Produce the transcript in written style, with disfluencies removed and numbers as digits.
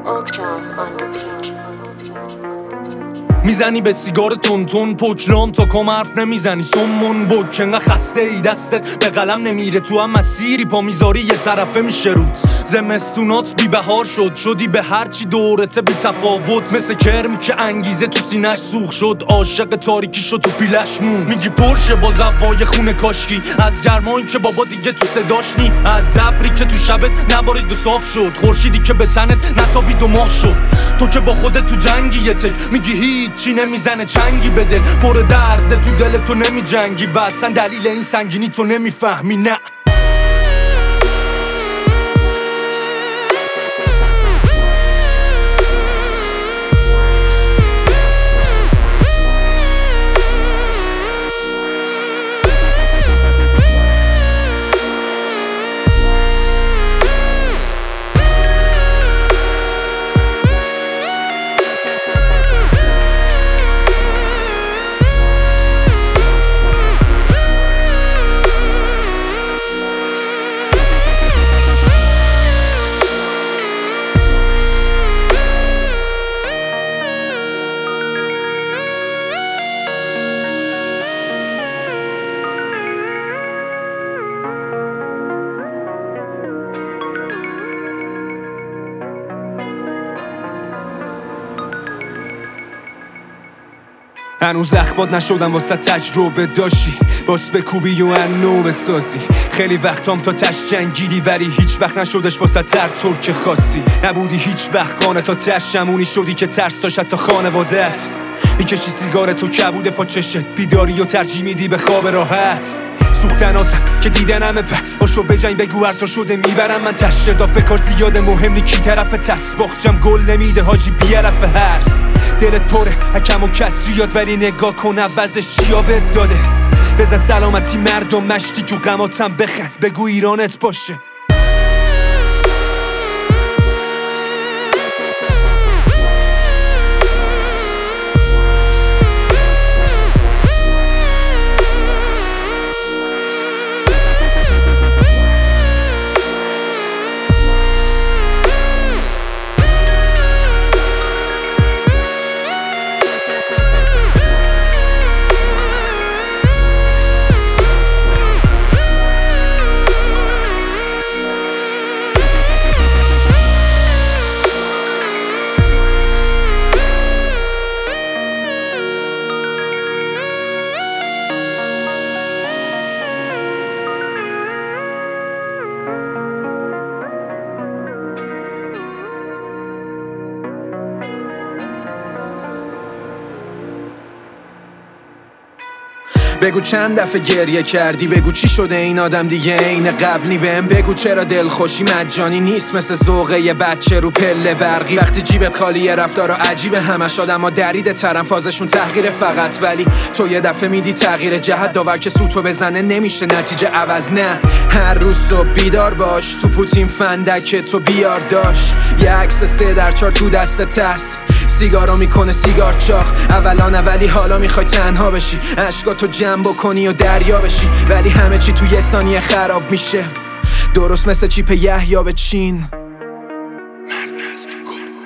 Octave on the beat. میزنی به سیگار تون پوکلان تا کم حرف نمیزنی سمون بک انقدر خسته ای دستت به قلم نمیره تو هم مسیری پا میذاری یه طرفه میشه روت زمستونات بی بهار شدی به هرچی دورته بی تفاوت مثل کرمی که انگیزه تو سینش سوخ شد عاشق تاریکی شد تو پیلش مون میگی پرشه با زوای خونه کاشکی از گرمایی که بابا دیگه تو صداش نی از ابری که تو شبت نبارید و صاف شد خورشیدی که به تنت نتابید و ماه شد تو که با خودت تو جنگی یه تک میگی هیچی نمیزنه چنگی بده پر درد تو دل تو نمی جنگی و اصلا دلیل این سنگینی تو نمیفهمی نه هنوز اخبات نشدم واسه تجربه داشتی باس بکوبی و انو بسازی خیلی وقتام تا تش جنگیدی ولی هیچ وقت نشدش واسه تر که خاصی نبودی هیچ وقت قانه تا تش جمونی شدی که ترس داشت تا خانوادت میکشی سیگار تو کبود پا چشت بیداری و ترجیح میدی به خواب راحت سوختناتم که دیدنمه باشو بجنگ بگو هر تا شده میبرم من تش اضافه کار زیاده مهم نی کی طرف تسباخجم گل نمیده حاجی بیرف هرس دلت پره حکم و کسریات ولی نگاه کن عوضش چیا بهت داده بزن سلامتی مردم مشتی تو غماتم بخند بگو ایرانت باشه بگو چند دفعه گریه کردی بگو چی شده این آدم دیگه عین قبلی بهم بگو چرا دلخوشی مجانی نیست مثل ذوقه یه بچه رو پله برقی وقتی جیبت خالیه رفتارا عجیبه همش آدما درید ترن فازشون تحقیر فقط ولی تو یه دفعه میدی تغییر جهت داور که سوتو بزنه نمیشه نتیجه عوض نه هر روز صبح بیدار باش تو پوتین فندک تو بیار داشت یه عکس 3x4 تو دست هست سیگارو میکنه سیگار چاق اولی حالا میخوای تنها بشی اشکاتو جمع بکنی و دریا بشی ولی همه چی تو یه ثانیه خراب میشه درست مثل چیپ یحیی به چین مرکز